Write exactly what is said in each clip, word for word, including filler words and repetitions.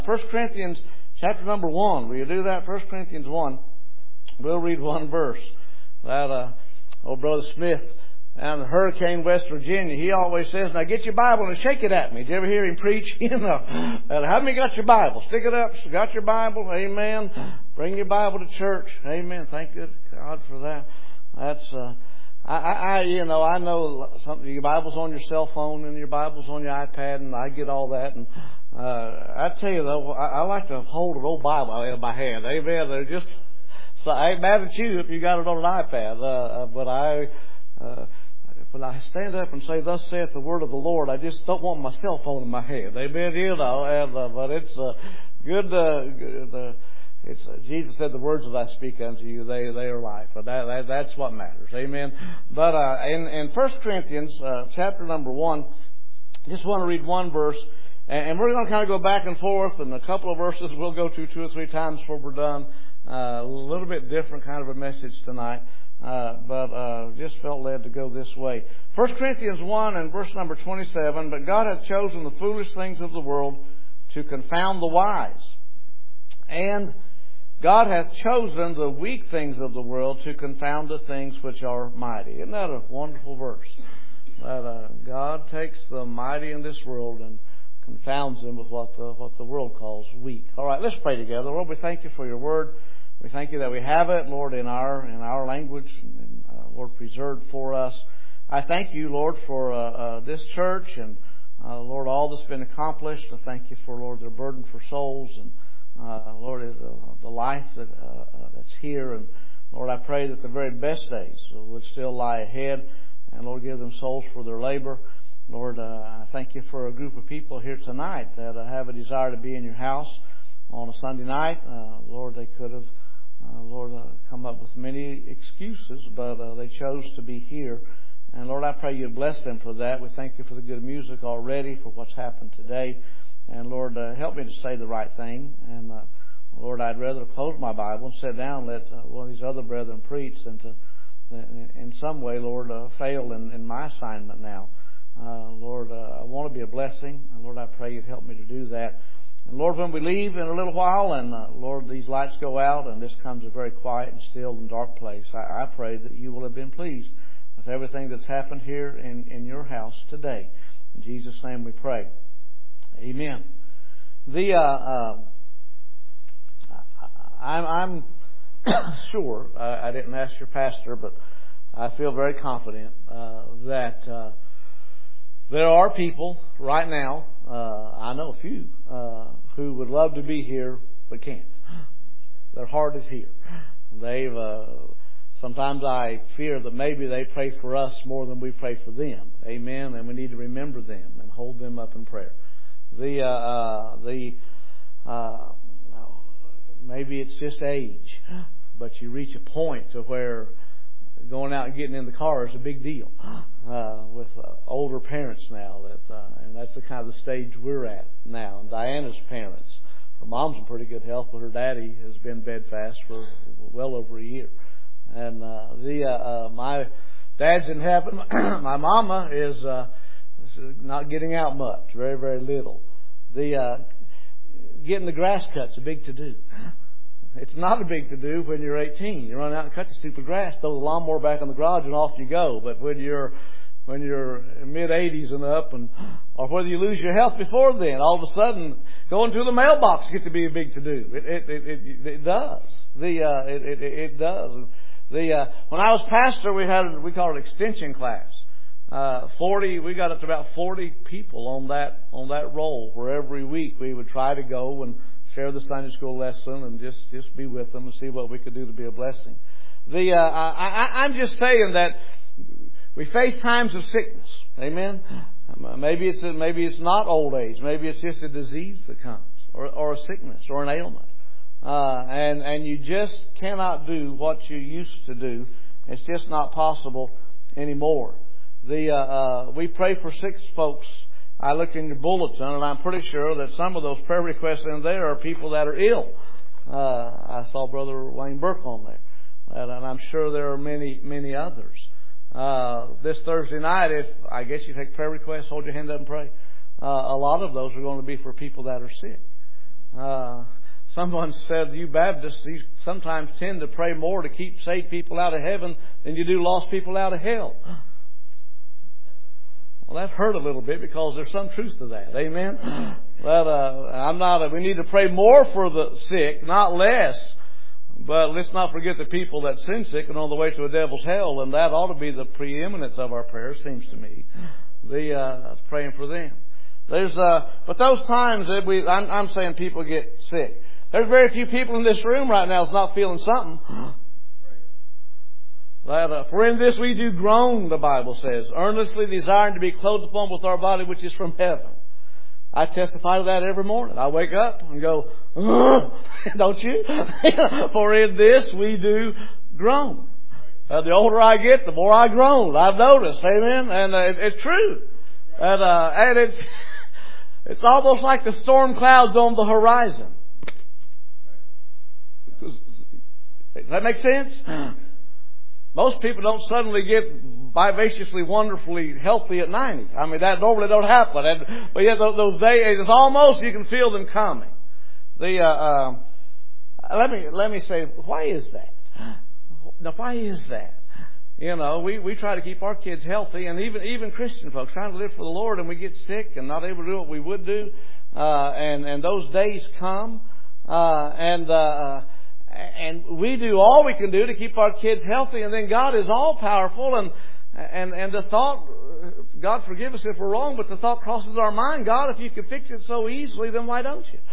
First Corinthians chapter number one. Will you do that? First Corinthians one. We'll read one verse. That uh, old Brother Smith down in Hurricane, West Virginia, he always says, now get your Bible and shake it at me. Did you ever hear him preach? You know, uh, how many got your Bible? Stick it up. Got your Bible? Amen. Bring your Bible to church. Amen. Thank good God for that. That's, uh, I, I, you know, I know something. Your Bible's on your cell phone and your Bible's on your iPad, and I get all that. And uh, I tell you though, I, I like to hold an old Bible in my hand. Amen. They're just, so I ain't mad at you if you got it on an iPad. Uh, but I, uh, when I stand up and say, "Thus saith the word of the Lord," I just don't want my cell phone in my hand. Amen. You know, and uh, but it's uh, good. Uh, good uh, It's uh, Jesus said, "The words that I speak unto you, they they are life." But that, that that's what matters. Amen. But uh, in in First Corinthians uh, chapter number one, I just want to read one verse, and, and we're going to kind of go back and forth, and a couple of verses we'll go to two or three times before we're done. Uh, a little bit different kind of a message tonight, uh, but uh, just felt led to go this way. First Corinthians one and verse number twenty-seven. But God hath chosen the foolish things of the world to confound the wise, and God hath chosen the weak things of the world to confound the things which are mighty. Isn't that a wonderful verse? That uh, God takes the mighty in this world and confounds them with what the what the world calls weak. All right, let's pray together. Lord, we thank you for your word. We thank you that we have it, Lord, in our in our language, and uh, Lord, preserved for us. I thank you, Lord, for uh, uh, this church and uh, Lord, all that's been accomplished. I thank you for, Lord, their burden for souls and Uh, Lord, is uh, the life that uh, uh, that's here, and Lord, I pray that the very best days would still lie ahead, and Lord, give them souls for their labor. Lord, uh, I thank you for a group of people here tonight that uh, have a desire to be in your house on a Sunday night. Uh, Lord, they could have, uh, Lord, uh, come up with many excuses, but uh, they chose to be here. And Lord, I pray you'd bless them for that. We thank you for the good music already, for what's happened today. And Lord, uh, help me to say the right thing. And uh, Lord, I'd rather close my Bible and sit down and let uh, one of these other brethren preach than to, in some way, Lord, uh, fail in, in my assignment now. Uh, Lord, uh, I want to be a blessing. And Lord, I pray you'd help me to do that. And Lord, when we leave in a little while, and uh, Lord, these lights go out, and this comes a very quiet and still and dark place, I, I pray that you will have been pleased with everything that's happened here in, in your house today. In Jesus' name we pray. Amen. The uh, uh, I'm, I'm sure I, I didn't ask your pastor, but I feel very confident uh, that uh, there are people right now. Uh, I know a few uh, who would love to be here but can't. Their heart is here. They've. Uh, sometimes I fear that maybe they pray for us more than we pray for them. Amen. And we need to remember them and hold them up in prayer. The, uh, uh, the, uh, maybe it's just age, but you reach a point to where going out and getting in the car is a big deal, uh, with uh, older parents now that, uh, and that's the kind of the stage we're at now. And Diana's parents, her mom's in pretty good health, but her daddy has been bedfast for well over a year. And, uh, the, uh, uh my dad's in heaven. My mama is, uh, not getting out much, very, very little. The uh, getting the grass cut's a big to-do. It's not a big to-do when you're eighteen. You run out and cut the stupid grass, throw the lawnmower back in the garage, and off you go. But when you're when you're mid-eighties and up, and or whether you lose your health before then, all of a sudden going to the mailbox gets to be a big to-do. It it it, it, it does. The uh, it, it it does. The uh, when I was pastor, we had we called it extension class. Uh, forty, we got up to about forty people on that, on that roll, where every week we would try to go and share the Sunday school lesson and just, just be with them and see what we could do to be a blessing. The, uh, I, I, I'm just saying that we face times of sickness. Amen. Maybe it's, a, maybe it's not old age. Maybe it's just a disease that comes, or, or a sickness or an ailment. Uh, and, and you just cannot do what you used to do. It's just not possible anymore. The uh, uh, we pray for sick folks. I looked in your bulletin, and I'm pretty sure that some of those prayer requests in there are people that are ill. Uh, I saw Brother Wayne Burke on there, and I'm sure there are many, many others. Uh, this Thursday night, if I guess you take prayer requests, hold your hand up and pray. Uh, a lot of those are going to be for people that are sick. Uh, Someone said, you Baptists, you sometimes tend to pray more to keep saved people out of heaven than you do lost people out of hell. Well, that hurt a little bit because there's some truth to that. Amen? But uh, I'm not. A, we need to pray more for the sick, not less. But let's not forget the people that sin sick and on the way to a devil's hell, and that ought to be the preeminence of our prayers, seems to me. The uh, praying for them. There's, uh, but those times that we, I'm, I'm saying people get sick. There's very few people in this room right now that's not feeling something. That, uh, for in this we do groan, the Bible says, earnestly desiring to be clothed upon with our body which is from heaven. I testify to that every morning. I wake up and go, don't you? For in this we do groan. Uh, the older I get, the more I groan. I've noticed, amen. And uh, it, it's true. And, uh, and it's it's almost like the storm clouds on the horizon. Does that make sense? Most people don't suddenly get vivaciously, wonderfully healthy at ninety. I mean, that normally don't happen. And, but yet those days, it's almost, you can feel them coming. The, uh, uh, let me, let me say, why is that? Now, why is that? You know, we, we try to keep our kids healthy, and even, even Christian folks trying to live for the Lord, and we get sick and not able to do what we would do. Uh, and, and those days come, uh, and, uh, And we do all we can do to keep our kids healthy, and then God is all powerful, and and and the thought, God forgive us if we're wrong, but the thought crosses our mind, God, if you could fix it so easily, then why don't you?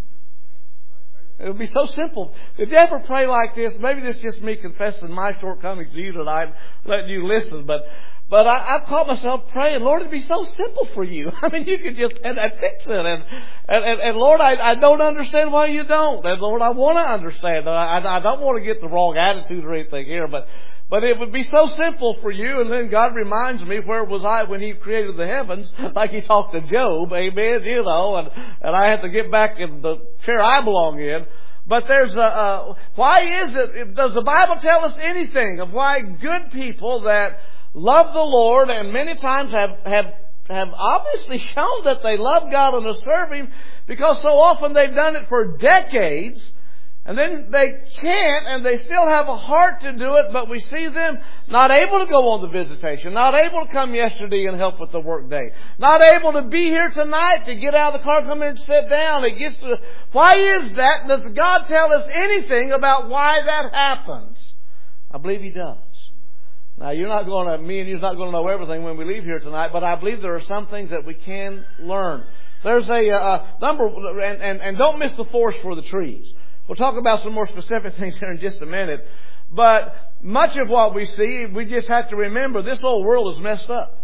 It would be so simple. Did you ever pray like this? Maybe this is just me confessing my shortcomings to you tonight, letting you listen, but But I, I've caught myself praying, Lord, it'd be so simple for you. I mean, you could just and, and fix it. And, and, and, and Lord, I, I don't understand why you don't. And Lord, I want to understand. I, I don't want to get the wrong attitude or anything here, but but it would be so simple for you. And then God reminds me, where was I when He created the heavens? Like He talked to Job, amen, you know, and, and I had to get back in the chair I belong in. But there's a, uh, why is it, does the Bible tell us anything of why good people that love the Lord and many times have, have, have obviously shown that they love God and serve Him, because so often they've done it for decades, and then they can't, and they still have a heart to do it, but we see them not able to go on the visitation, not able to come yesterday and help with the work day, not able to be here tonight to get out of the car, come in and sit down. It gets to, why is that? Does God tell us anything about why that happens? I believe He does. Now, you're not going to, me and you're not going to know everything when we leave here tonight, but I believe there are some things that we can learn. There's a uh, number, and, and, and don't miss the forest for the trees. We'll talk about some more specific things here in just a minute. But much of what we see, we just have to remember this whole world is messed up.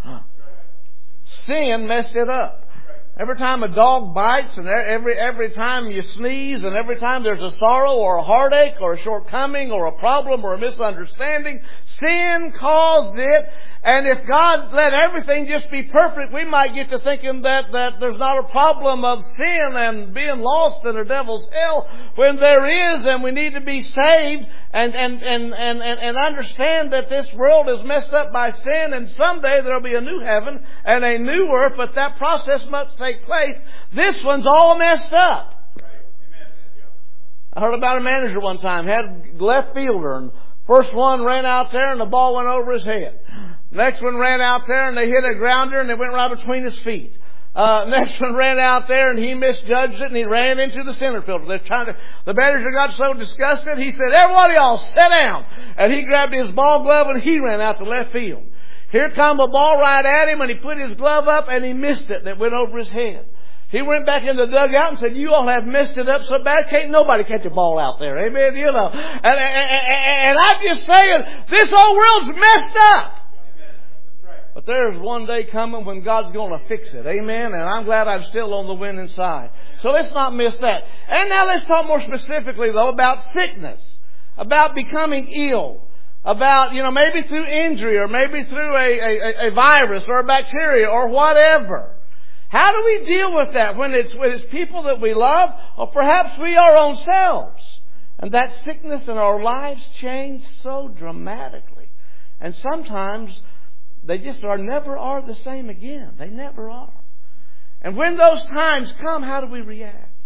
Sin messed it up. Every time a dog bites, and every every time you sneeze, and every time there's a sorrow or a heartache or a shortcoming or a problem or a misunderstanding, sin caused it. And if God let everything just be perfect, we might get to thinking that, that there's not a problem of sin and being lost in the devil's hell, when there is, and we need to be saved and, and, and, and, and, and understand that this world is messed up by sin, and someday there'll be a new heaven and a new earth, but that process must take place. This one's all messed up. I heard about a manager one time, had left fielder, and first one ran out there and the ball went over his head. Next one ran out there and they hit a grounder and it went right between his feet. Uh, next one ran out there and he misjudged it and he ran into the center field. They're trying to, the manager got so disgusted, he said, "Every one of y'all sit down." And he grabbed his ball glove and he ran out to left field. Here come a ball right at him and he put his glove up and he missed it and it went over his head. He went back in the dugout and said, "You all have messed it up so bad, can't nobody catch a ball out there." Amen. You know. And, and, and I'm just saying, this whole world's messed up. But there's one day coming when God's going to fix it. Amen. And I'm glad I'm still on the winning side. So let's not miss that. And now let's talk more specifically, though, about sickness. About becoming ill. About, you know, maybe through injury or maybe through a, a, a virus or a bacteria or whatever. How do we deal with that when it's, when it's people that we love, or perhaps we our own selves? And that sickness in our lives change so dramatically. And sometimes they just are never are the same again. They never are. And when those times come, how do we react?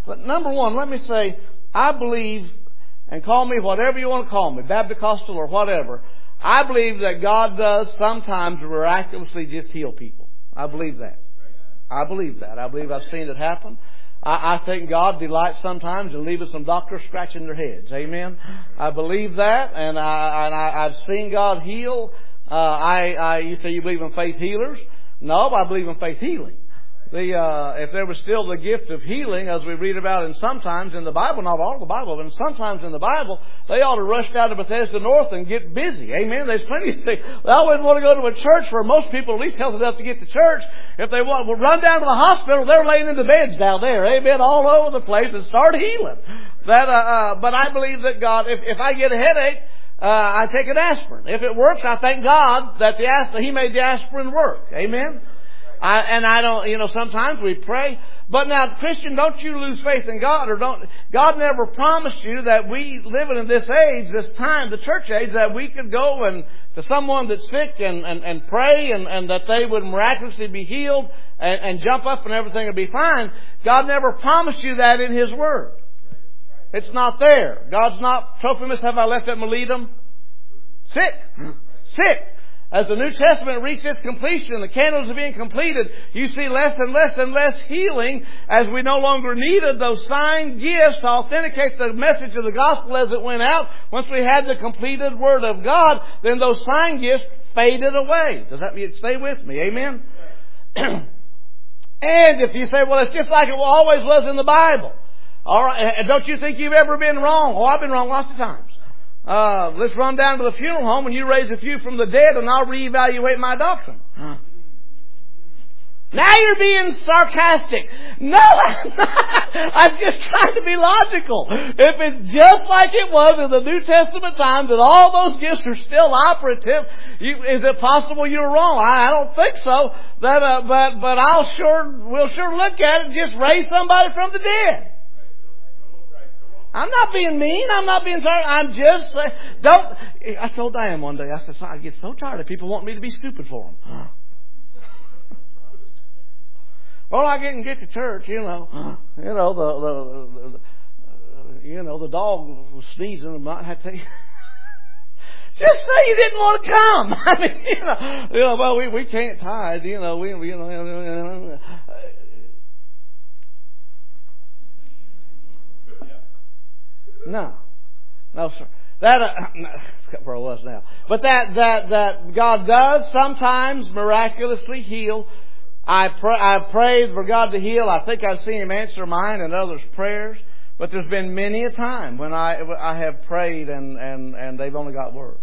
But number one, let me say, I believe, and call me whatever you want to call me, Baptist or whatever, I believe that God does sometimes miraculously just heal people. I believe that. I believe that. I believe I've seen it happen. I, I think God delights sometimes in leaving some doctors scratching their heads. Amen. I believe that, and I, and I I've seen God heal. Uh, I, I you say you believe in faith healers? No, I believe in faith healing. The uh, if there was still the gift of healing, as we read about in sometimes in the Bible, not all the Bible, but sometimes in the Bible, they ought to rush down to Bethesda North and get busy. Amen. There's plenty of things. They always want to go to a church where most people at least healthy enough to get to church. If they want, will run down to the hospital, they're laying in the beds down there. Amen. All over the place and start healing. That. Uh, uh, but I believe that God, if if I get a headache, uh, I take an aspirin. If it works, I thank God that the aspirin, He made the aspirin work. Amen. I, and I don't, you know, sometimes we pray. But now, Christian, don't you lose faith in God, or don't, God never promised you that we living in this age, this time, the church age, that we could go and to someone that's sick and, and, and pray and, and that they would miraculously be healed and, and jump up and everything would be fine. God never promised you that in His Word. It's not there. God's not, Trophimus, have I left at Miletum? Sick. Sick. As the New Testament reaches its completion, the candles are being completed, you see less and less and less healing as we no longer needed those sign gifts to authenticate the message of the gospel as it went out. Once we had the completed Word of God, then those sign gifts faded away. Does that mean stay with me? Amen? And if you say, well, it's just like it always was in the Bible. All right, don't you think you've ever been wrong? Oh, I've been wrong lots of times. Uh, let's run down to the funeral home and you raise a few from the dead and I'll reevaluate my doctrine. Huh. Now you're being sarcastic. No, I'm not. I'm just trying to be logical. If it's just like it was in the New Testament times and all those gifts are still operative, you, is it possible you're wrong? I, I don't think so. That, uh, but but I'll sure we'll sure look at it and just raise somebody from the dead. I'm not being mean. I'm not being sorry. I'm just, uh, don't, I told Diane one day, I said, I get so tired of people wanting me to be stupid for them. Well, I didn't get to church, you know, you know, the, the, the, the uh, you know, the dog was sneezing and I had to take, just say you didn't want to come. I mean, you know, you know, well, we, we can't tithe, you know, we, you know, you know, No, no, sir. That uh, where I was now, but that that that God does sometimes miraculously heal. I pray, I've prayed for God to heal. I think I've seen Him answer mine and others' prayers. But there's been many a time when I I have prayed and and and they've only got worse.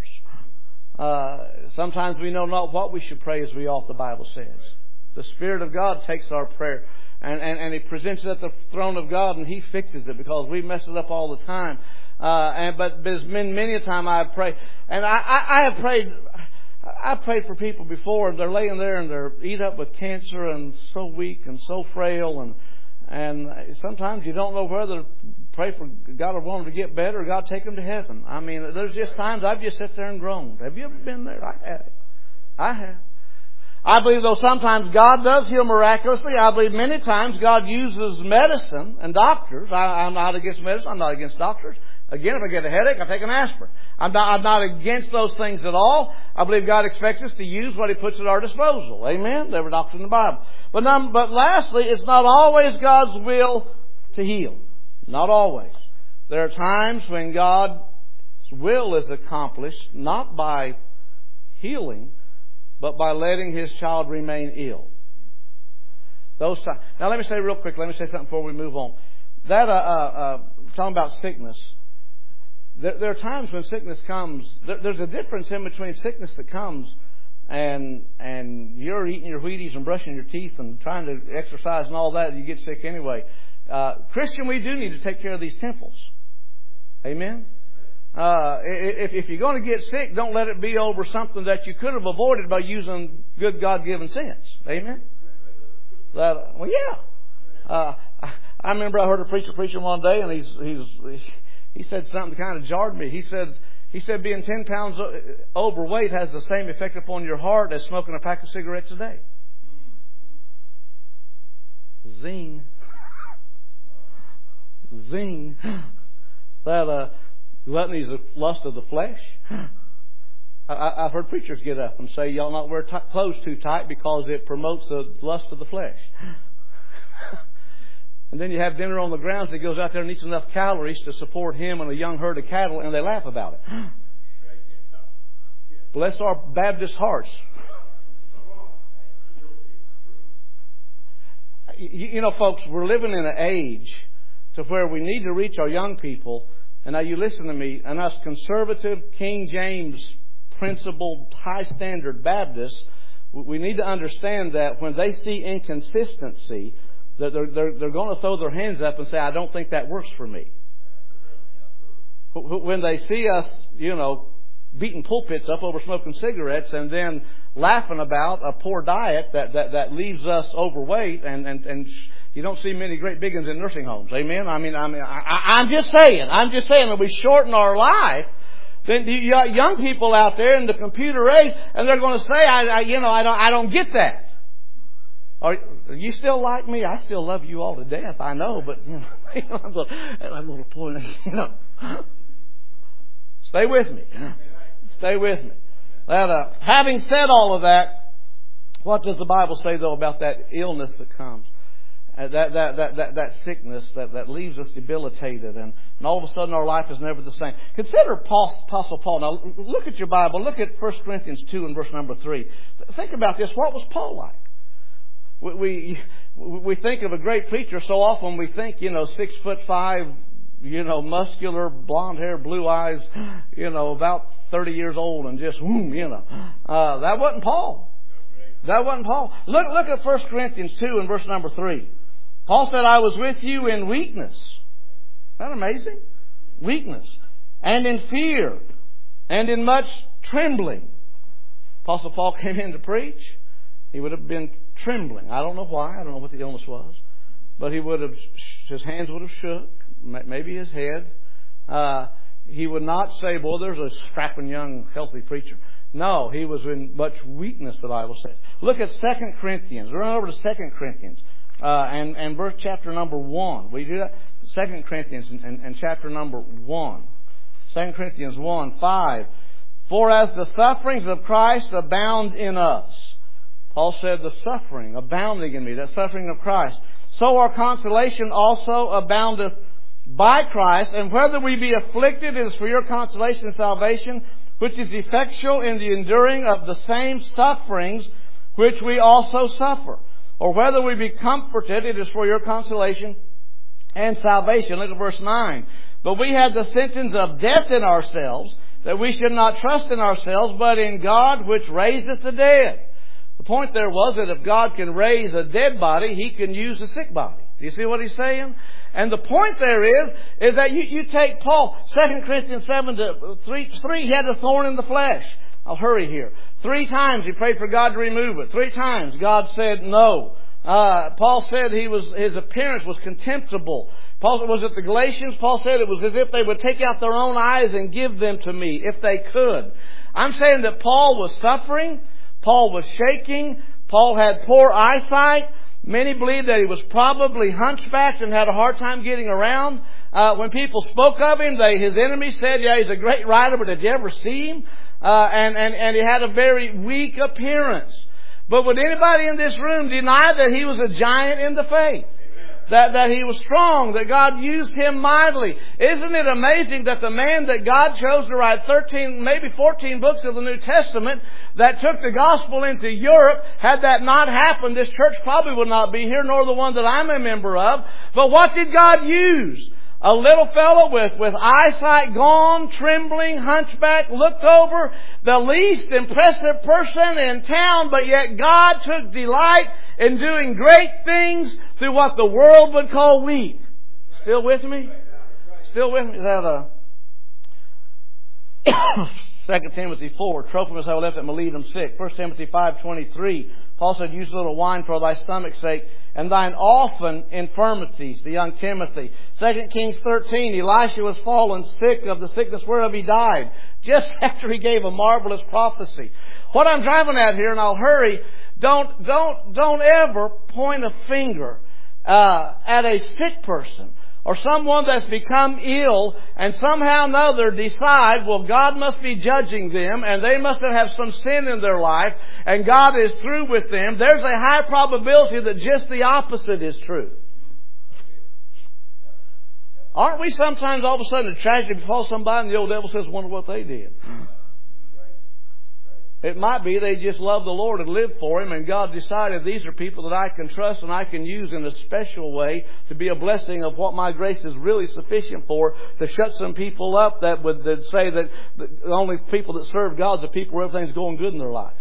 Uh, sometimes we know not what we should pray as we ought. The Bible says the Spirit of God takes our prayer. And, and, and He presents it at the throne of God and He fixes it because we mess it up all the time. Uh, and, but there's been many a time I've prayed. And I, I, I have prayed, I've prayed for people before and they're laying there and they're eat up with cancer and so weak and so frail. And, and sometimes you don't know whether to pray for God or want them to get better or God take them to heaven. I mean, there's just times I've just sat there and groaned. Have you ever been there? I have. I have. I believe though sometimes God does heal miraculously, I believe many times God uses medicine and doctors. I, I'm not against medicine. I'm not against doctors. Again, if I get a headache, I take an aspirin. I'm not, I'm not against those things at all. I believe God expects us to use what He puts at our disposal. Amen? They were doctrine in the Bible. But, none, but lastly, it's not always God's will to heal. Not always. There are times when God's will is accomplished not by healing, but by letting His child remain ill. Those times. Now let me say real quick, let me say something before we move on. That, uh, uh, uh talking about sickness, there, there are times when sickness comes, there, there's a difference in between sickness that comes and and you're eating your Wheaties and brushing your teeth and trying to exercise and all that, and you get sick anyway. Uh, Christian, we do need to take care of these temples. Amen? Uh, if, if you're going to get sick, don't let it be over something that you could have avoided by using good God-given sense. Amen? That, well, yeah. Uh, I, I remember I heard a preacher preaching one day, and he's he's he said something that kind of jarred me. He said he said being ten pounds overweight has the same effect upon your heart as smoking a pack of cigarettes a day. Zing. Zing. That uh, gluttony is the lust of the flesh. I, I've heard preachers get up and say, y'all not wear t- clothes too tight because it promotes the lust of the flesh. And then you have dinner on the grounds that goes out there and eats enough calories to support him and a young herd of cattle, and they laugh about it. Bless our Baptist hearts. You, you know, folks, we're living in an age to where we need to reach our young people. And now you listen to me, and us conservative, King James, principled, high standard Baptists, we need to understand that when they see inconsistency, that they're, they're, they're going to throw their hands up and say, I don't think that works for me. When they see us, you know, beating pulpits up over smoking cigarettes and then laughing about a poor diet that, that, that leaves us overweight, and, and, and you don't see many great big ones in nursing homes. Amen? I mean, I mean, I, I'm just saying, I'm just saying that we shorten our life. Then you got young people out there in the computer age, and they're going to say, I, I you know, I don't, I don't get that. Are you still like me? I still love you all to death. I know, but you know, I'm going, I'm going to point, you know. Stay with me. Stay with me. That, uh, having said all of that, what does the Bible say though about that illness that comes? Uh, that, that, that, that, that sickness that, that leaves us debilitated, and, and all of a sudden our life is never the same. Consider Paul, Apostle Paul. Now look at your Bible. Look at First Corinthians two and verse number three. Think about this. What was Paul like? We, we, we think of a great preacher. So often we think, you know, six foot five, you know, muscular, blonde hair, blue eyes, you know, about thirty years old, and just, whoom, you know. Uh, that wasn't Paul. That wasn't Paul. Look, look at First Corinthians two and verse number three. Paul said, I was with you in weakness. Isn't that amazing? Weakness. And in fear. And in much trembling. Apostle Paul came in to preach. He would have been trembling. I don't know why. I don't know what the illness was. But he would have, his hands would have shook. Maybe his head. Uh, he would not say, boy, there's a strapping young, healthy preacher. No, he was in much weakness, the Bible says. Look at Second Corinthians. Run over to Second Corinthians. Uh, and, and verse chapter number one. Will you do that? Second Corinthians and, and, and chapter number one. Second Corinthians one, five. For as the sufferings of Christ abound in us. Paul said the suffering abounding in me, that suffering of Christ. So our consolation also aboundeth by Christ. And whether we be afflicted, it is for your consolation and salvation, which is effectual in the enduring of the same sufferings which we also suffer. Or whether we be comforted, it is for your consolation and salvation. Look at verse nine. But we had the sentence of death in ourselves, that we should not trust in ourselves, but in God which raiseth the dead. The point there was that if God can raise a dead body, He can use a sick body. Do you see what He's saying? And the point there is, is that you, you take Paul, Second Corinthians seven to three, three, he had a thorn in the flesh. I'll hurry here. Three times he prayed for God to remove it. Three times God said no. Uh, Paul said he was, his appearance was contemptible. Paul, was it the Galatians? Paul said it was as if they would take out their own eyes and give them to me if they could. I'm saying that Paul was suffering. Paul was shaking. Paul had poor eyesight. Many believe that he was probably hunchbacked and had a hard time getting around. Uh, when people spoke of him, they, his enemies said, yeah, he's a great writer, but did you ever see him? Uh, and, and, and he had a very weak appearance. But would anybody in this room deny that he was a giant in the faith? That, that he was strong, that God used him mightily. Isn't it amazing that the man that God chose to write thirteen, maybe fourteen books of the New Testament that took the gospel into Europe, had that not happened, this church probably would not be here, nor the one that I'm a member of. But what did God use? A little fellow with, with eyesight gone, trembling, hunchback, looked over, the least impressive person in town, but yet God took delight in doing great things through what the world would call weak. Still with me? Still with me? Is that a Second Timothy four, Trophimus I left at Miletum sick. First Timothy five twenty-three, Paul said, use a little wine for thy stomach's sake, and thine often infirmities, the young Timothy. Second Kings thirteen, Elisha was fallen sick of the sickness whereof he died, just after he gave a marvelous prophecy. What I'm driving at here, and I'll hurry, don't, don't, don't ever point a finger uh, at a sick person or someone that's become ill and somehow or another decide, well, God must be judging them and they must have some sin in their life and God is through with them, there's a high probability that just the opposite is true. Aren't we sometimes all of a sudden a tragedy befalls somebody and the old devil says, wonder what they did? It might be they just love the Lord and live for Him, and God decided these are people that I can trust and I can use in a special way to be a blessing of what my grace is really sufficient for, to shut some people up that would that say that the only people that serve God are the people where everything's going good in their life.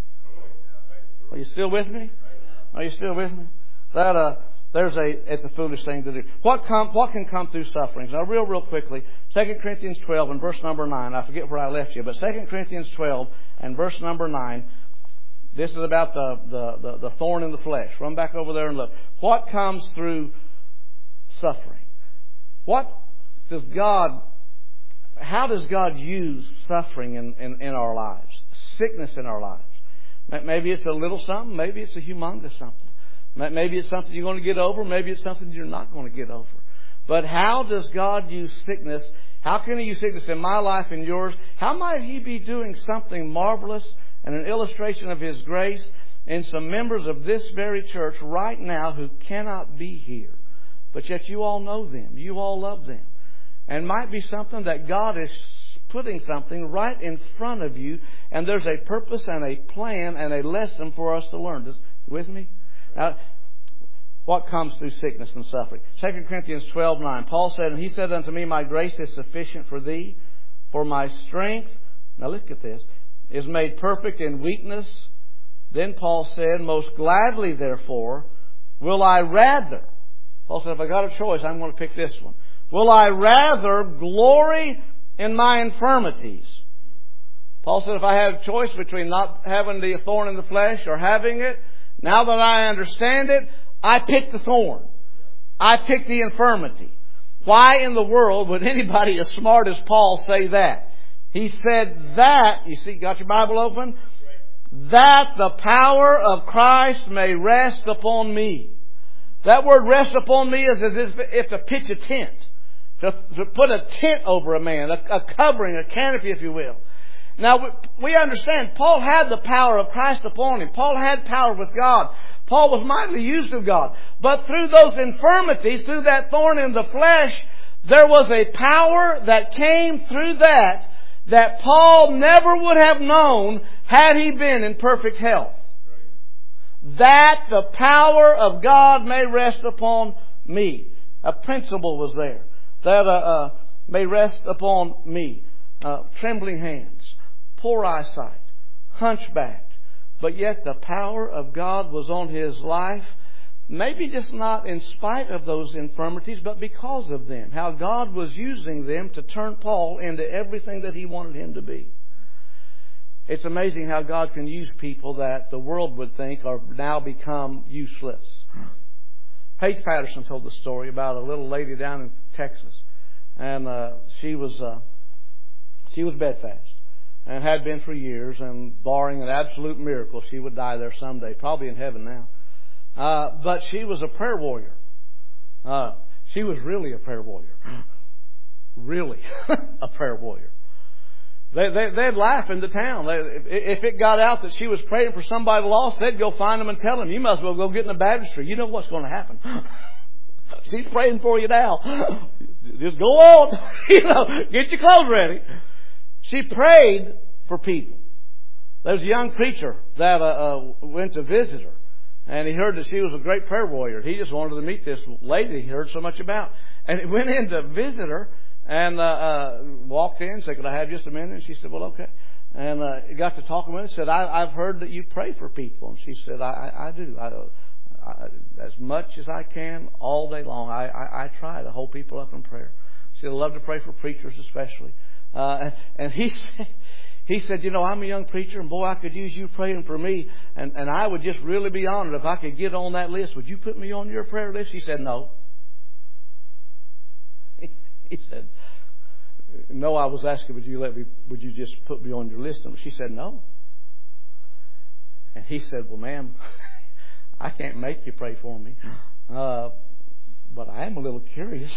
Are you still with me? Are you still with me? That uh, there's a it's a foolish thing to do. What come what can come through sufferings? Now, real real quickly, Second Corinthians twelve and verse number nine. I forget where I left you, but Second Corinthians twelve and verse number nine. This is about the, the, the, the thorn in the flesh. Run back over there and look. What comes through suffering? What does God? How does God use suffering in, in, in our lives? Sickness in our lives. Maybe it's a little something. Maybe it's a humongous something. Maybe it's something you're going to get over. Maybe it's something you're not going to get over. But how does God use sickness? How can He use sickness in my life and yours? How might He be doing something marvelous and an illustration of His grace in some members of this very church right now who cannot be here? But yet you all know them. You all love them. And might be something that God is putting something right in front of you, and there's a purpose and a plan and a lesson for us to learn. Is, with me? Now, what comes through sickness and suffering? Second Corinthians twelve nine. Paul said, and He said unto me, my grace is sufficient for thee, for my strength, now look at this, is made perfect in weakness. Then Paul said, most gladly therefore will I rather, Paul said, if I got a choice, I'm going to pick this one. Will I rather glory in my infirmities? Paul said, if I had a choice between not having the thorn in the flesh or having it, now that I understand it, I pick the thorn. I pick the infirmity. Why in the world would anybody as smart as Paul say that? He said that, you see, got your Bible open? That the power of Christ may rest upon me. That word rest upon me is as if to pitch a tent. To, to put a tent over a man, a, a covering, a canopy, if you will. Now, we understand Paul had the power of Christ upon him. Paul had power with God. Paul was mightily used of God. But through those infirmities, through that thorn in the flesh, there was a power that came through that that Paul never would have known had he been in perfect health. That the power of God may rest upon me. A principle was there. That uh, uh, may rest upon me. Uh, trembling hands, poor eyesight, hunchbacked. But yet the power of God was on his life. Maybe just not in spite of those infirmities, but because of them. How God was using them to turn Paul into everything that He wanted him to be. It's amazing how God can use people that the world would think are now become useless. Paige Patterson told the story about a little lady down in Texas. And uh, she was uh, she was bedfast. And had been for years. And barring an absolute miracle, she would die there someday. Probably in heaven now. Uh, but she was a prayer warrior. Uh, she was really a prayer warrior. Really a prayer warrior. They, they, they'd laugh in the town. They, if, if it got out that she was praying for somebody lost, they'd go find them and tell them, you might as well go get in the baptistry. You know what's going to happen. She's praying for you now. Just go on. You know, get your clothes ready. She prayed for people. There was a young preacher that uh, uh, went to visit her. And he heard that she was a great prayer warrior. He just wanted to meet this lady he heard so much about. And he went in to visit her and uh, uh, walked in and said, could I have just a minute? And she said, well, okay. And uh, he got to talking with her and said, I, I've heard that you pray for people. And she said, I, I, I do. I, I, as much as I can all day long. I, I, I try to hold people up in prayer. She said, I love to pray for preachers especially. Uh, and, and he said... He said, you know, I'm a young preacher, and boy, I could use you praying for me, and, and I would just really be honored if I could get on that list. Would you put me on your prayer list? He said, no. He said, no, I was asking, would you let me, would you just put me on your list? And she said, no. And he said, well, ma'am, I can't make you pray for me. Uh, but I am a little curious.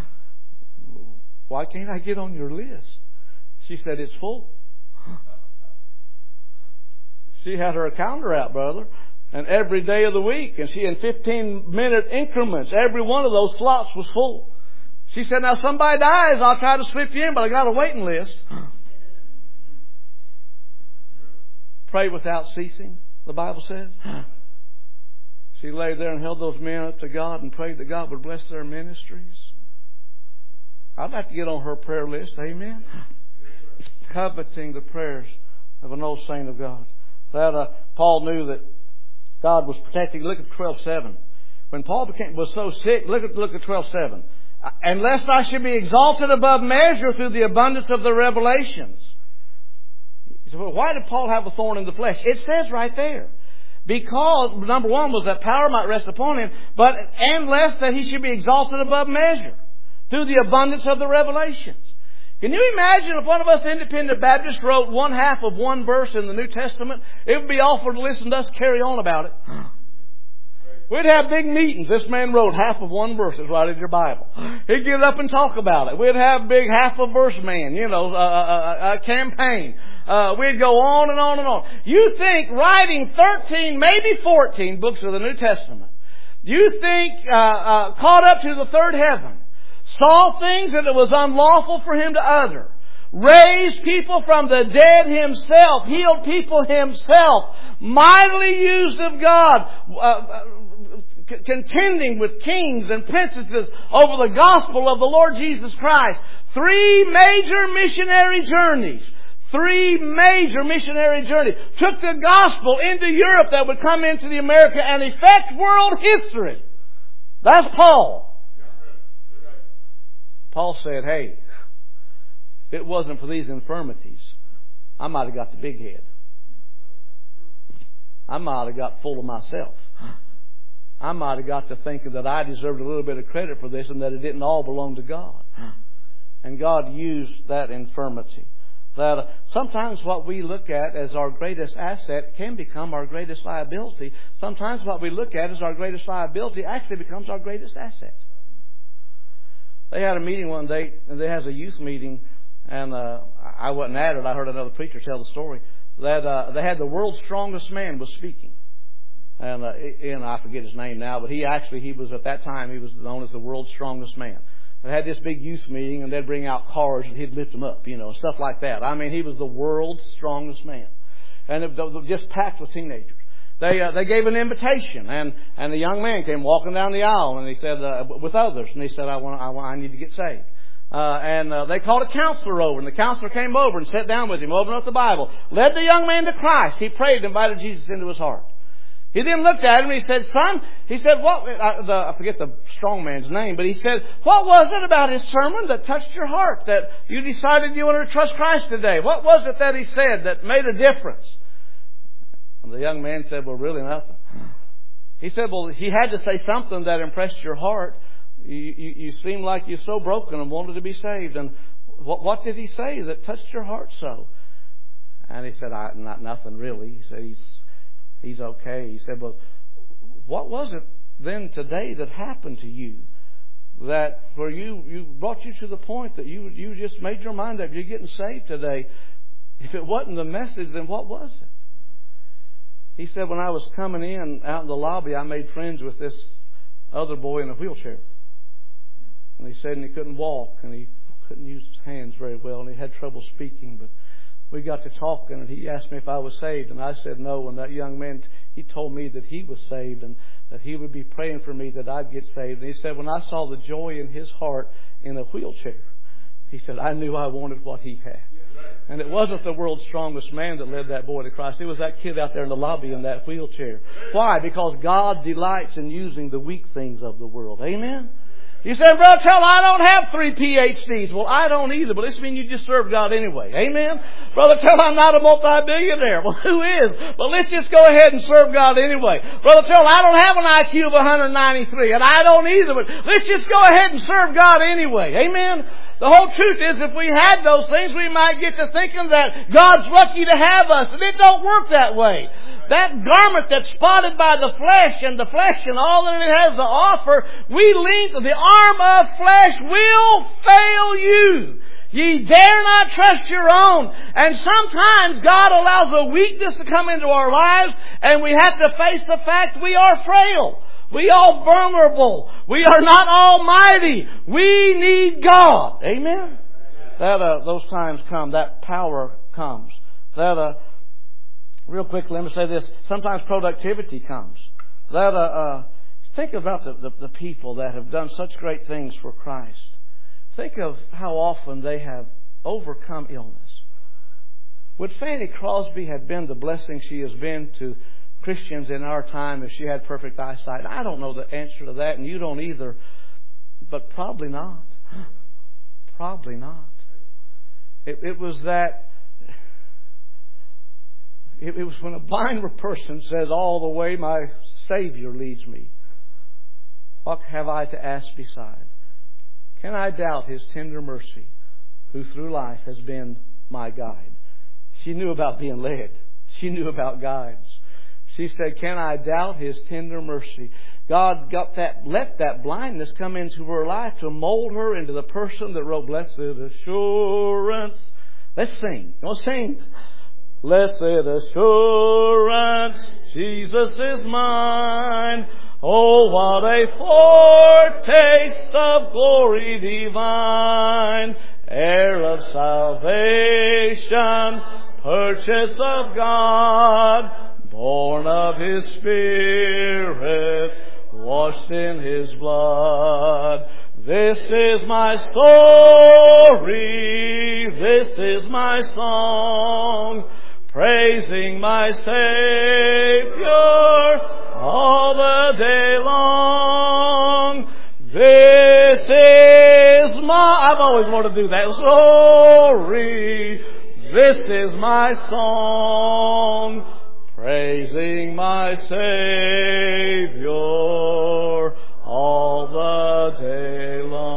Why can't I get on your list? She said, it's full. She had her calendar out, brother, and every day of the week, and she in fifteen minute increments, every one of those slots was full. She said, now somebody dies, I'll try to slip you in, but I got a waiting list. Pray without ceasing, the Bible says. She lay there and held those men up to God and prayed that God would bless their ministries. I'd like to get on her prayer list. Amen. Coveting the prayers of an old saint of God. That uh, Paul knew that God was protecting. Look at twelve seven. When Paul became, was so sick, look at look at twelve seven. And lest I should be exalted above measure through the abundance of the revelations. So well, why did Paul have a thorn in the flesh? It says right there. Because, number one, was that power might rest upon him, but and lest that he should be exalted above measure through the abundance of the revelations. Can you imagine if one of us independent Baptists wrote one half of one verse in the New Testament? It would be awful to listen to us carry on about it. We'd have big meetings. This man wrote half of one verse is right in your Bible. He'd get up and talk about it. We'd have big half a verse man, you know, a, a, a campaign. Uh, we'd go on and on and on. You think writing thirteen, maybe fourteen books of the New Testament, you think uh, uh, caught up to the third heaven, saw things that it was unlawful for him to utter, raised people from the dead himself, healed people himself, mightily used of God, uh, c- contending with kings and princesses over the gospel of the Lord Jesus Christ. Three major missionary journeys. Three major missionary journeys. Took the gospel into Europe that would come into the America and affect world history. That's Paul. Paul said, hey, if it wasn't for these infirmities, I might have got the big head. I might have got full of myself. I might have got to thinking that I deserved a little bit of credit for this and that it didn't all belong to God. And God used that infirmity. That sometimes what we look at as our greatest asset can become our greatest liability. Sometimes what we look at as our greatest liability actually becomes our greatest asset. They had a meeting one day, and they had a youth meeting, and uh, I wasn't at it. I heard another preacher tell the story that uh, they had the world's strongest man was speaking, and uh, and I forget his name now, but he actually he was at that time he was known as the world's strongest man. They had this big youth meeting, and they'd bring out cars, and he'd lift them up, you know, stuff like that. I mean, he was the world's strongest man, and it was just packed with teenagers. They uh, they gave an invitation, and, and the young man came walking down the aisle, and he said uh, with others, and he said, "I want, I want, I need to get saved." Uh, and uh, they called a counselor over, and the counselor came over and sat down with him, opened up the Bible, led the young man to Christ. He prayed and invited Jesus into his heart. He then looked at him and he said, "Son," he said, "what?" Uh, the, I forget the strong man's name, but he said, "What was it about his sermon that touched your heart, that you decided you wanted to trust Christ today? What was it that he said that made a difference?" And the young man said, "Well, really nothing." He said, "Well, he had to say something that impressed your heart. You, you, you seemed like you're so broken and wanted to be saved. And what, what did he say that touched your heart so?" And he said, I, not nothing really. He said, he's, he's okay. He said, "Well, what was it then today that happened to you that where you, you brought you to the point that you, you just made your mind up, you're getting saved today? If it wasn't the message, then what was it?" He said, "When I was coming in out in the lobby, I made friends with this other boy in a wheelchair. And he said and he couldn't walk, and he couldn't use his hands very well, and he had trouble speaking. But we got to talking, and he asked me if I was saved, and I said no. And that young man, he told me that he was saved and that he would be praying for me that I'd get saved. And he said when I saw the joy in his heart in a wheelchair, he said, I knew I wanted what he had." And it wasn't the world's strongest man that led that boy to Christ. It was that kid out there in the lobby in that wheelchair. Why? Because God delights in using the weak things of the world. Amen? You say, "Brother Tell, I don't have three P H Ds. Well, I don't either, but this means you just serve God anyway. Amen? "Brother Tell, I'm not a multi-billionaire." Well, who is? But let's just go ahead and serve God anyway. "Brother Tell, I don't have an I Q of one hundred ninety-three, and I don't either, but let's just go ahead and serve God anyway. Amen? The whole truth is, if we had those things, we might get to thinking that God's lucky to have us, and it don't work that way. That garment that's spotted by the flesh and the flesh and all that it has to offer, we lean to the arm of flesh will fail you. Ye dare not trust your own. And sometimes God allows a weakness to come into our lives, and we have to face the fact we are frail. We are vulnerable. We are not almighty. We need God. Amen? That uh, those times come. That power comes. That uh, real quickly, let me say this. Sometimes productivity comes. That uh, uh, think about the, the, the people that have done such great things for Christ. Think of how often they have overcome illness. Would Fanny Crosby have been the blessing she has been to Christians in our time if she had perfect eyesight? I don't know the answer to that, and you don't either. But probably not. Probably not. It, it was that... It, it was when a blind person says, all the way my Savior leads me, what have I to ask beside? Can I doubt His tender mercy, who through life has been my guide? She knew about being led. She knew about guides. She said, can I doubt His tender mercy? God got that, let that blindness come into her life to mold her into the person that wrote Blessed Assurance. Let's sing. Don't sing. Blessed assurance, Jesus is mine. Oh, what a foretaste of glory divine, heir of salvation, purchase of God, born of His Spirit, washed in His blood. This is my story, this is my song, praising my Savior all the day long. This is my... I've always wanted to do that. Story. This is my song, praising my Savior all the day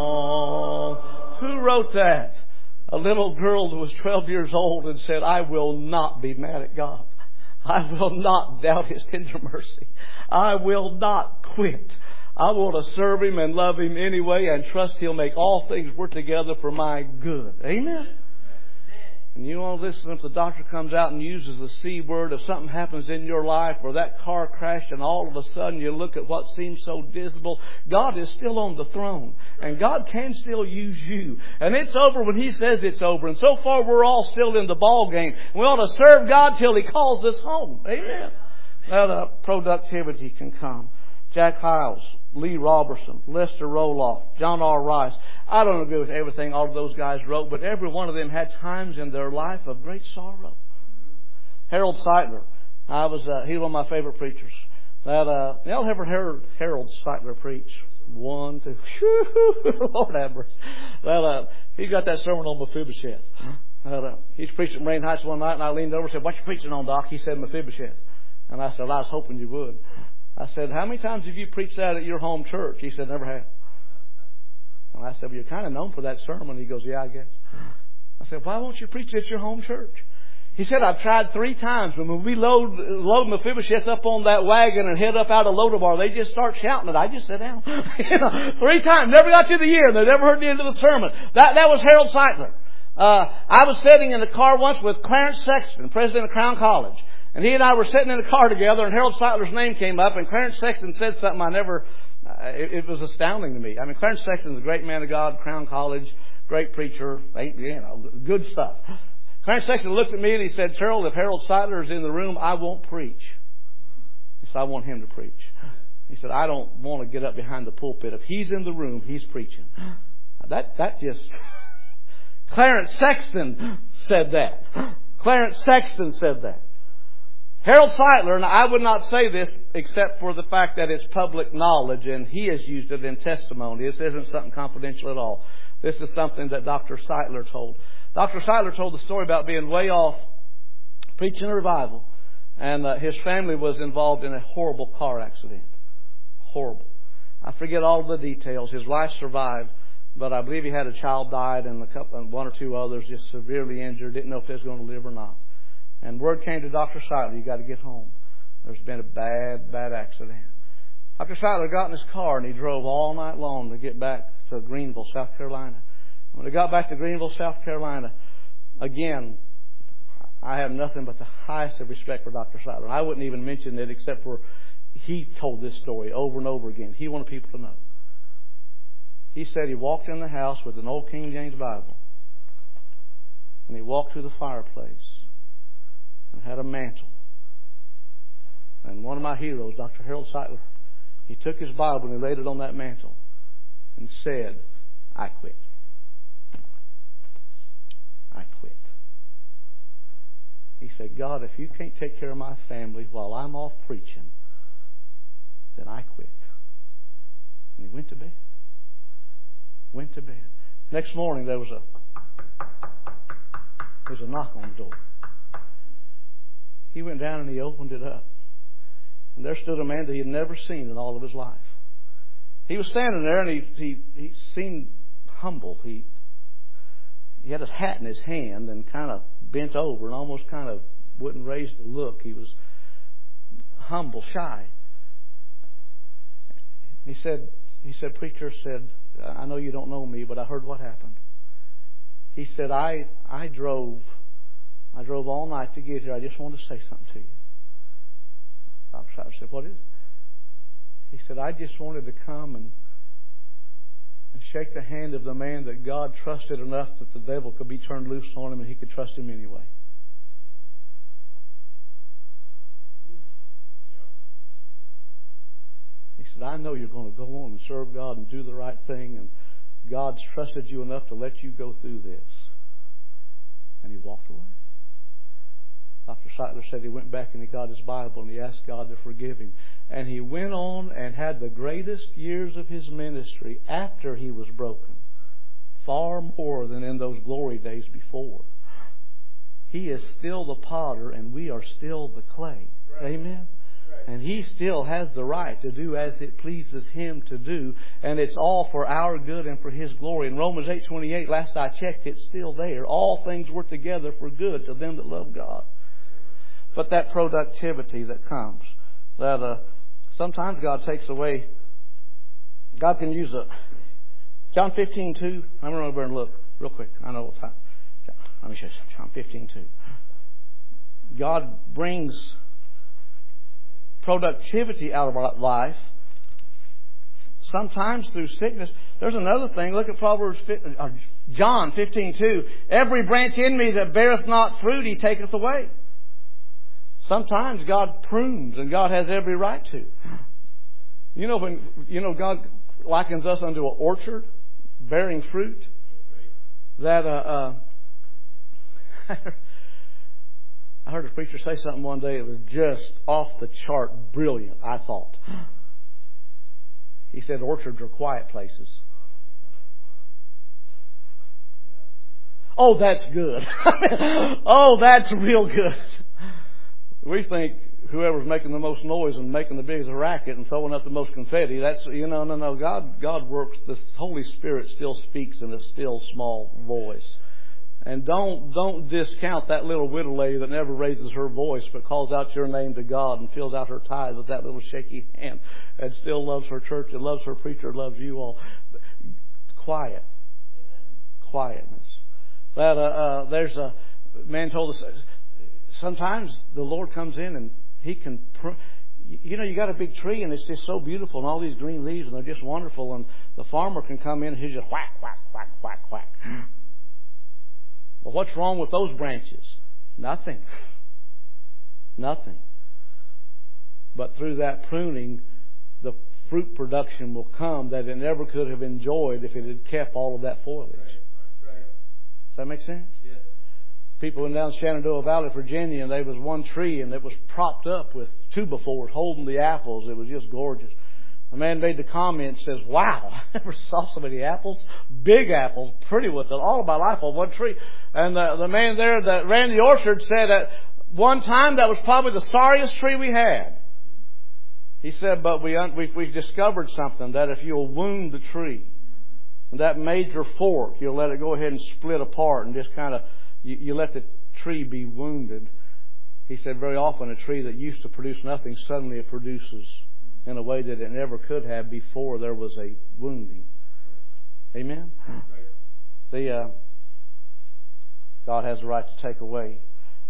long. Who wrote that? A little girl who was twelve years old and said, I will not be mad at God. I will not doubt His tender mercy. I will not quit. I want to serve Him and love Him anyway and trust He'll make all things work together for my good. Amen? And you know, listen, if the doctor comes out and uses the C word, if something happens in your life or that car crashed and all of a sudden you look at what seems so dismal, God is still on the throne. And God can still use you. And it's over when He says it's over. And so far we're all still in the ball game. We ought to serve God till He calls us home. Amen. That uh, productivity can come. Jack Hiles, Lee Robertson, Lester Roloff, John R. Rice. I don't agree with everything all of those guys wrote, but every one of them had times in their life of great sorrow. Harold Sightler. I was uh, he was one of my favorite preachers. That uh, y'all ever heard Harold Sightler preach? One, two, Lord have mercy. Well, uh, he got that sermon on Mephibosheth. Well, uh, he's preaching at Marine Heights one night, and I leaned over and said, "What you preaching on, Doc?" He said, "Mephibosheth." And I said, well, "I was hoping you would." I said, "How many times have you preached that at your home church?" He said, "Never have." And I said, "Well, you're kind of known for that sermon." He goes, "Yeah, I guess." I said, "Why won't you preach it at your home church?" He said, "I've tried three times. When we load, load Mephibosheth up on that wagon and head up out of Lodabar, they just start shouting it. I just sit down." you know, three times. Never got to the year. They never heard the end of the sermon. That, that was Harold Sightler. Uh, I was sitting in the car once with Clarence Sexton, president of Crown College. And he and I were sitting in the car together, and Harold Sightler's name came up, and Clarence Sexton said something I never, uh, it, it was astounding to me. I mean, Clarence Sexton's a great man of God, Crown College, great preacher, you know, good stuff. Clarence Sexton looked at me and he said, "Terrell, if Harold Sightler is in the room, I won't preach." He said, "I want him to preach." He said, "I don't want to get up behind the pulpit. If he's in the room, he's preaching." That, that just, Clarence Sexton said that. Clarence Sexton said that. Harold Sightler, and I would not say this except for the fact that it's public knowledge and he has used it in testimony. This isn't something confidential at all. This is something that Doctor Sightler told. Doctor Sightler told the story about being way off preaching a revival, and uh, his family was involved in a horrible car accident. Horrible. I forget all the details. His wife survived, but I believe he had a child died and a couple, and one or two others just severely injured. Didn't know if they was going to live or not. And word came to Doctor Sightler, "You got to get home." there's been a bad, bad accident. Doctor Sattler got in his car and he drove all night long to get back to Greenville, South Carolina. When he got back to Greenville, South Carolina, again, I have nothing but the highest of respect for Doctor Sattler. I wouldn't even mention it except for he told this story over and over again. He wanted people to know. He said he walked in the house with an old King James Bible. And he walked through the fireplace and had a mantle. And one of my heroes, Doctor Harold Sattler, he took his Bible and he laid it on that mantle and said, I quit. I quit. He said, God, if you can't take care of my family while I'm off preaching, then I quit. And he went to bed. Went to bed. Next morning there was a there was a knock on the door. He went down and he opened it up. And there stood a man that he had never seen in all of his life. He was standing there and he he, he seemed humble. He he had his hat in his hand and kind of bent over and almost kind of wouldn't raise to look. He was humble, shy. He said, he said, preacher said, I know you don't know me, but I heard what happened. He said, I I drove, I drove all night to get here. I just wanted to say something to you. Doctor Sattler said, what is it? He said, I just wanted to come and and shake the hand of the man that God trusted enough that the devil could be turned loose on him and he could trust him anyway. He said, I know you're going to go on and serve God and do the right thing, and God's trusted you enough to let you go through this. And he walked away. Doctor Sattler said he went back and he got his Bible and he asked God to forgive him. And he went on and had the greatest years of his ministry after he was broken. Far more than in those glory days before. He is still the potter and we are still the clay. Right. Amen? Right. And he still has the right to do as it pleases him to do. And it's all for our good and for his glory. In Romans eight twenty-eight, last I checked, it's still there. All things work together for good to them that love God. But that productivity that comes, that uh, sometimes God takes away. God can use a John fifteen two. I'm going to over and look real quick. I know what time. Let me show you John fifteen two. God brings productivity out of our life. Sometimes through sickness. There's another thing. Look at Proverbs uh, John fifteen two. Every branch in me that beareth not fruit, He taketh away. Sometimes God prunes, and God has every right to. You know when you know God likens us unto an orchard bearing fruit. That uh, uh, I heard a preacher say something one day that was just off the chart brilliant. I thought he said orchards are quiet places. Oh, that's good. Oh, that's real good. We think whoever's making the most noise and making the biggest racket and throwing up the most confetti, that's, you know, no, no. God, God works. The Holy Spirit still speaks in a still small voice. And don't, don't discount that little widow lady that never raises her voice but calls out your name to God and fills out her tithes with that little shaky hand and still loves her church and loves her preacher and loves you all. Quiet. Quietness. That, uh, uh, there's a man told us, sometimes the Lord comes in and He can, you know, you got a big tree and it's just so beautiful and all these green leaves and they're just wonderful, and the farmer can come in and he's just whack, whack, whack, whack, whack. Well, what's wrong with those branches? Nothing. Nothing. But through that pruning, the fruit production will come that it never could have enjoyed if it had kept all of that foliage. Right. Right. Does that make sense? Yeah. People went down Shenandoah Valley, Virginia, and there was one tree and it was propped up with two-by-fours holding the apples. It was just gorgeous. A man made the comment, says, wow, I never saw so many apples. Big apples, pretty with it, all of my life on one tree. And the, the man there that ran the orchard said at one time that was probably the sorriest tree we had. He said, but we, we, we discovered something, that if you'll wound the tree, and that major fork, you'll let it go ahead and split apart and just kind of, You, you let the tree be wounded, he said very often a tree that used to produce nothing suddenly it produces in a way that it never could have before there was a wounding. Amen? The, uh, God has the right to take away,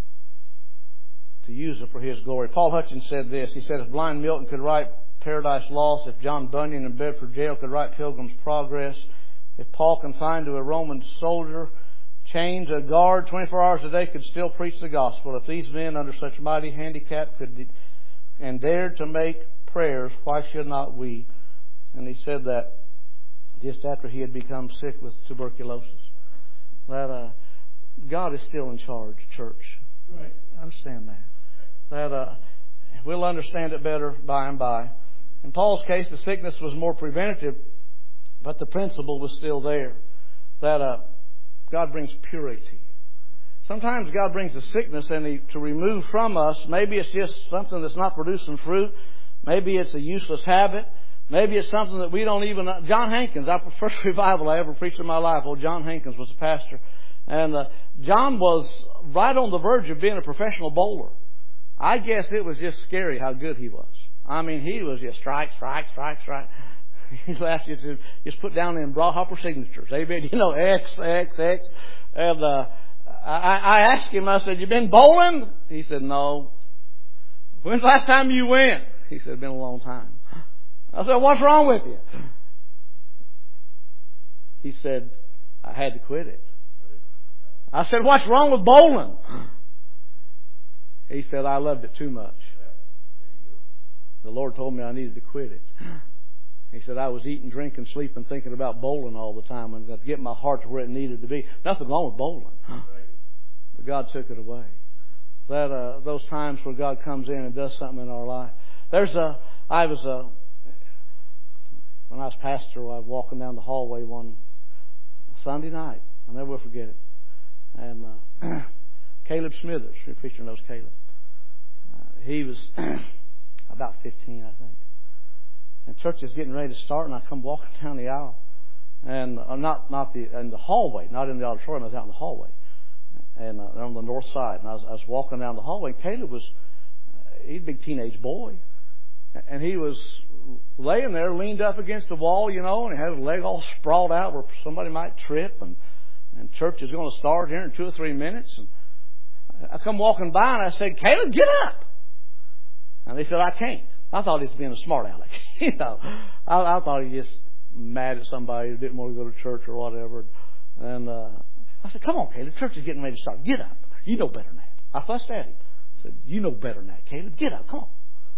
to use it for His glory. Paul Hutchins said this. He said, if Blind Milton could write Paradise Lost, if John Bunyan in Bedford Jail could write Pilgrim's Progress, if Paul confined to a Roman soldier, chained a guard twenty-four hours a day, could still preach the gospel, if these men under such mighty handicap could and dared to make prayers, why should not we? And he said that just after he had become sick with tuberculosis. That uh, God is still in charge, church. Right. Understand that. That uh, we'll understand it better by and by. In Paul's case, the sickness was more preventative, but the principle was still there. That uh, God brings purity. Sometimes God brings a sickness and he, to remove from us. Maybe it's just something that's not producing fruit. Maybe it's a useless habit. Maybe it's something that we don't even know. John Hankins, the first revival I ever preached in my life, old John Hankins was a pastor. And uh, John was right on the verge of being a professional bowler. I guess it was just scary how good he was. I mean, he was just strike, strike, strike, strike. He laughed. Just, just put down in broad hopper signatures. Amen. You know, X, X, X. And uh, I, I asked him, I said, you been bowling? He said, no. When's the last time you went? He said, it's been a long time. I said, what's wrong with you? He said, I had to quit it. I said, what's wrong with bowling? He said, I loved it too much. The Lord told me I needed to quit it. He said, I was eating, drinking, sleeping, thinking about bowling all the time and to get my heart to where it needed to be. Nothing wrong with bowling. But God took it away. That uh, those times where God comes in and does something in our life. There's a, I was a, when I was pastor, I was walking down the hallway one Sunday night. I'll never will forget it. And uh, Caleb Smithers, your preacher knows Caleb. Uh, he was about fifteen, I think. And church is getting ready to start, and I come walking down the aisle, and uh, not not the in the hallway, not in the auditorium. I was out in the hallway, and uh, on the north side. And I was, I was walking down the hallway. And Caleb was uh, he's a big teenage boy, and he was laying there, leaned up against the wall, you know, and he had his leg all sprawled out where somebody might trip, and and church is going to start here in two or three minutes. And I come walking by, and I said, Caleb, get up. And they said, I can't. I thought he was being a smart aleck. you know, I, I thought he was just mad at somebody who didn't want to go to church or whatever. And uh, I said, come on, Caleb, church is getting ready to start. Get up. You know better than that. I fussed at him. I said, you know better than that, Caleb. Get up. Come on.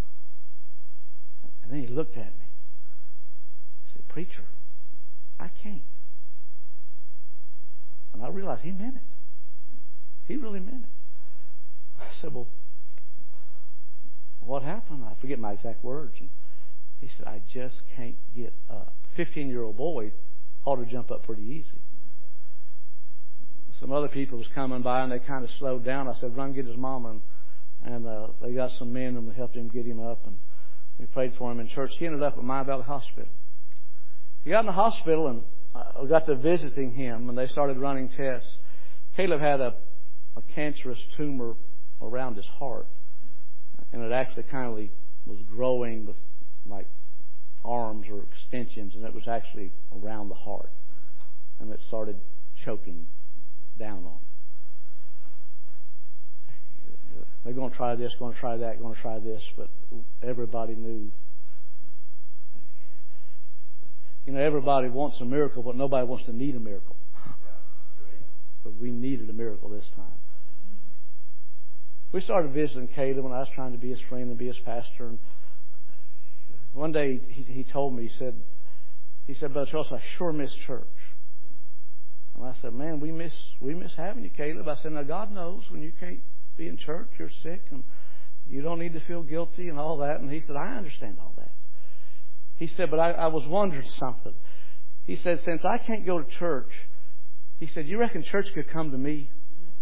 And then he looked at me. He said, preacher, I can't. And I realized he meant it. He really meant it. I said, well, what happened? I forget my exact words. And he said, I just can't get up. fifteen-year-old boy ought to jump up pretty easy. Some other people was coming by, and they kind of slowed down. I said, run get his mama. And, and uh, they got some men, and we helped him get him up. And we prayed for him in church. He ended up at Mind Valley Hospital. He got in the hospital, and I got to visiting him, and they started running tests. Caleb had a, a cancerous tumor around his heart. And it actually kind of was growing with like arms or extensions, and it was actually around the heart. And it started choking down on it. They're going to try this, going to try that, going to try this, but everybody knew. You know, everybody wants a miracle, but nobody wants to need a miracle. But we needed a miracle this time. We started visiting Caleb when I was trying to be his friend and be his pastor. And one day he, he told me, he said, he said, Brother Charles, I sure miss church. And I said, man, we miss we miss having you, Caleb. I said, now God knows when you can't be in church, you're sick, and you don't need to feel guilty and all that. And he said, I understand all that. He said, but I, I was wondering something. He said, since I can't go to church, he said, you reckon church could come to me?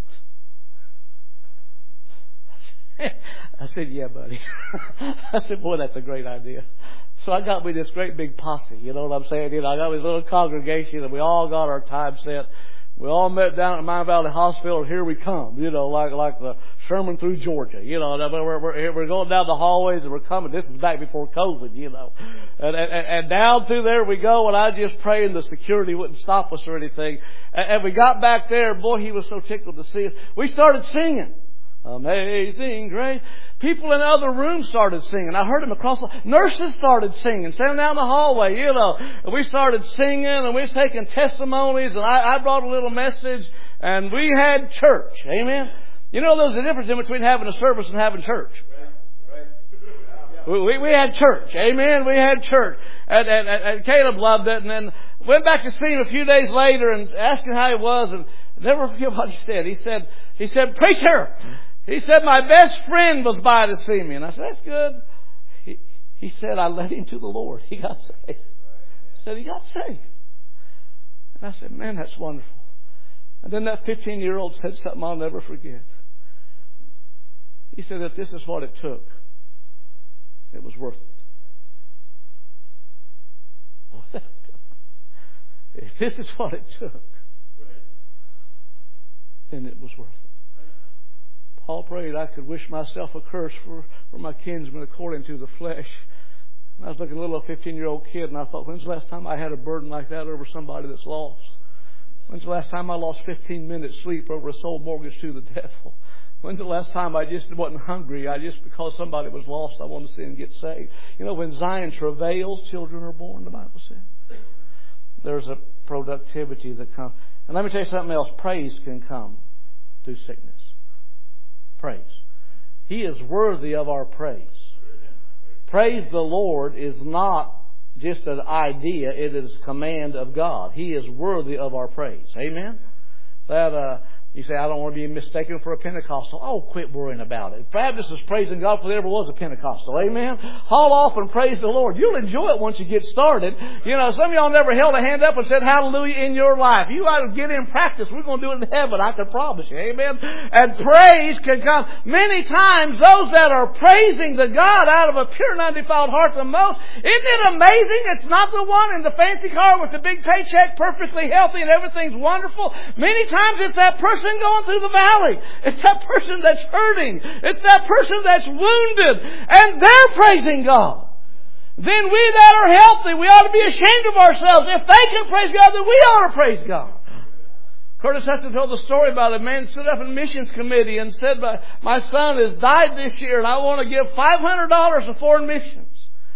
I said, yeah, buddy. I said, boy, that's a great idea. So I got me this great big posse, you know what I'm saying? You know, I got this little congregation, and we all got our time set. We all met down at Mine Valley Hospital. Here we come, you know, like like the Sherman through Georgia, you know. We're, we're, we're going down the hallways and we're coming. This is back before COVID, you know. And, and, and down through there we go, and I just praying the security wouldn't stop us or anything. And, and we got back there, boy, he was so tickled to see us. We started singing. Amazing Grace. People in other rooms started singing. I heard them across the... Nurses started singing, standing down the hallway, you know. And we started singing, and we was taking testimonies, and I, I brought a little message, and we had church. Amen? You know, there's a difference in between having a service and having church. We, we, we had church. Amen? We had church. And, and, and Caleb loved it, and then went back to see him a few days later and asked him how he was, and never forget what he said. He said, he said, "Preacher," he said, "my best friend was by to see me." And I said, "That's good." He, he said, "I led him to the Lord. He got saved." He said, "He got saved." And I said, "Man, that's wonderful." And then that fifteen-year-old said something I'll never forget. He said, "If this is what it took, it was worth it." If this is what it took, then it was worth it. Paul prayed I could wish myself a curse for, for my kinsmen according to the flesh. And I was looking at a little fifteen-year-old kid, and I thought, when's the last time I had a burden like that over somebody that's lost? When's the last time I lost fifteen minutes sleep over a soul mortgage to the devil? When's the last time I just wasn't hungry? I just, because somebody was lost, I wanted to see them get saved. You know, when Zion travails, children are born, the Bible says. There's a productivity that comes. And let me tell you something else. Praise can come through sickness. Praise. He is worthy of our praise. Praise the Lord is not just an idea. It is a command of God. He is worthy of our praise. Amen? That, uh, you say, "I don't want to be mistaken for a Pentecostal." Oh, quit worrying about it. Baptist is praising God for there ever was a Pentecostal. Amen? Haul off and praise the Lord. You'll enjoy it once you get started. You know, some of y'all never held a hand up and said hallelujah in your life. You ought to get in practice. We're going to do it in heaven. I can promise you. Amen? And praise can come. Many times those that are praising the God out of a pure and undefiled heart the most, isn't it amazing? It's not the one in the fancy car with the big paycheck, perfectly healthy and everything's wonderful. Many times it's that person going through the valley. It's that person that's hurting. It's that person that's wounded. And they're praising God. Then we that are healthy, we ought to be ashamed of ourselves. If they can praise God, then we ought to praise God. Curtis Hudson told the story about a man who stood up in missions committee and said, "My son has died this year and I want to give five hundred dollars to foreign missions."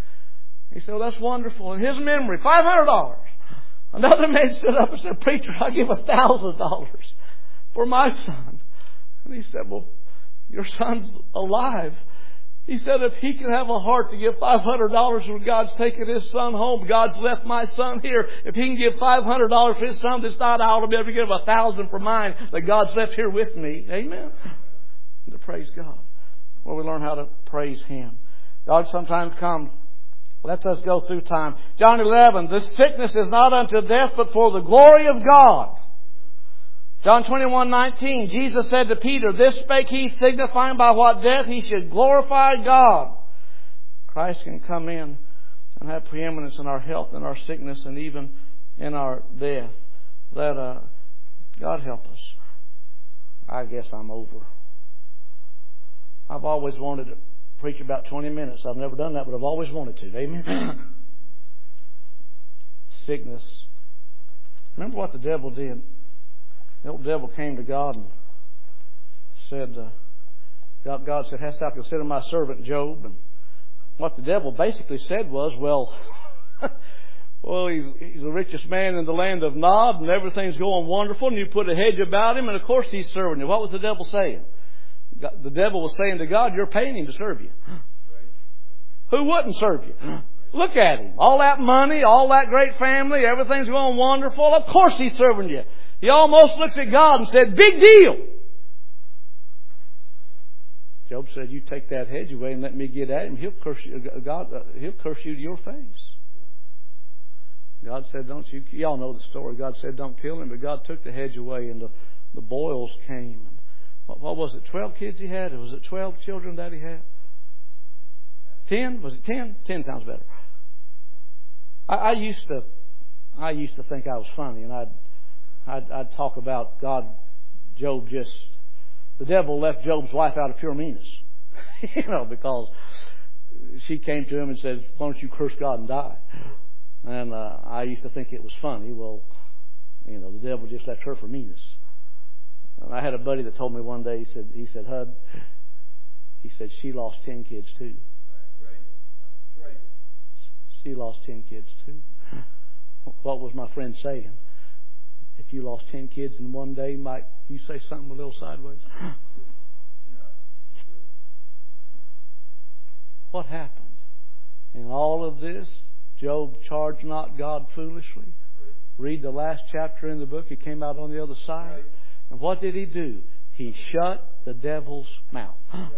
He said, "Well, that's wonderful." In his memory, five hundred dollars. Another man stood up and said, "Preacher, I'll give one thousand dollars. For my son." And he said, "Well, your son's alive." He said, "If he can have a heart to give five hundred dollars when God's taken his son home, God's left my son here. If he can give five hundred dollars for his son this night, I ought to be able to give a thousand for mine that God's left here with me." Amen? And to praise God. Well, we learn how to praise Him. God sometimes comes, lets us go through time. John eleven, "This sickness is not unto death, but for the glory of God." John twenty-one nineteen, Jesus said to Peter, "This spake he, signifying by what death he should glorify God." Christ can come in and have preeminence in our health, in our sickness, and even in our death. Let uh, God help us. I guess I'm over. I've always wanted to preach about twenty minutes. I've never done that, but I've always wanted to. Amen? Sickness. Remember what the devil did? The old devil came to God and said, uh, God, God said, "Hast thou considered my servant Job?" And what the devil basically said was, well, well, he's, he's the richest man in the land of Nod and everything's going wonderful and you put a hedge about him and of course he's serving you. What was the devil saying? God, the devil was saying to God, "You're paying him to serve you." Who wouldn't serve you? Look at him. All that money, all that great family, everything's going wonderful. Of course he's serving you. He almost looked at God and said, "Big deal." Job said, "You take that hedge away and let me get at him. He'll curse you. God, uh, he'll curse you to your face." God said, "Don't you?" Y'all know the story. God said, "Don't kill him." But God took the hedge away, and the, the boils came. And what, what was it? Twelve kids he had? Or was it twelve children that he had? Ten? Was it ten? Ten sounds better. I, I used to, I used to think I was funny, and I'd I'd, I'd talk about God, Job just, the devil left Job's wife out of pure meanness. You know, because she came to him and said, why don't you curse God and die? And uh, I used to think it was funny. Well, you know, the devil just left her for meanness. And I had a buddy that told me one day, he said, he said, Hud, he said, she lost ten kids too. She lost ten kids too. What was my friend saying? If you lost ten kids in one day, might you say something a little sideways? What happened? In all of this, Job charged not God foolishly. Read the last chapter in the book. He came out on the other side. And what did he do? He shut the devil's mouth.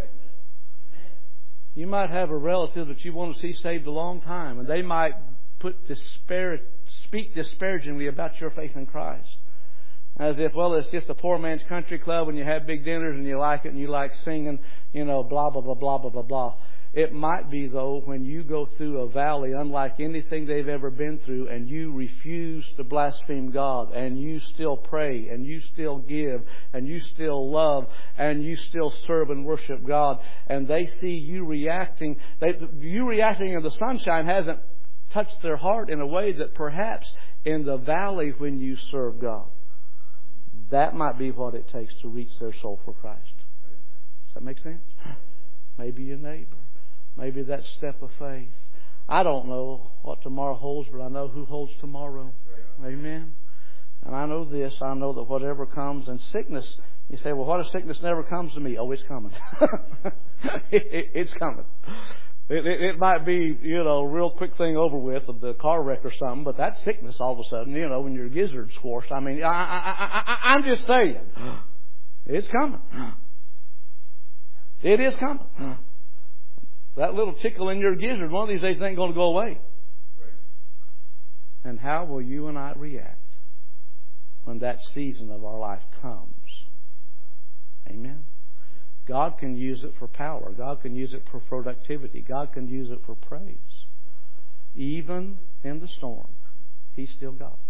You might have a relative that you want to see saved a long time, and they might put despair, speak disparagingly about your faith in Christ. As if, well, it's just a poor man's country club and you have big dinners and you like it and you like singing, you know, blah, blah, blah, blah, blah, blah, blah. It might be, though, when you go through a valley unlike anything they've ever been through and you refuse to blaspheme God and you still pray and you still give and you still love and you still serve and worship God, and they see you reacting, they, you reacting in the sunshine hasn't touched their heart in a way that perhaps in the valley when you serve God, that might be what it takes to reach their soul for Christ. Does that make sense? Maybe your neighbor. Maybe that step of faith. I don't know what tomorrow holds, but I know who holds tomorrow. Amen. And I know this. I know that whatever comes, and sickness, you say, well, what if sickness never comes to me? Oh, it's coming. it, it, it's coming. It, it, it might be, you know, a real quick thing over with, of the car wreck or something, but that's sickness all of a sudden, you know, when your gizzard squashed. I mean, I, I, I, I'm just saying. It's coming. It is coming. That little tickle in your gizzard, one of these days ain't going to go away. Right. And how will you and I react when that season of our life comes? Amen. God can use it for power. God can use it for productivity. God can use it for praise. Even in the storm, He's still God.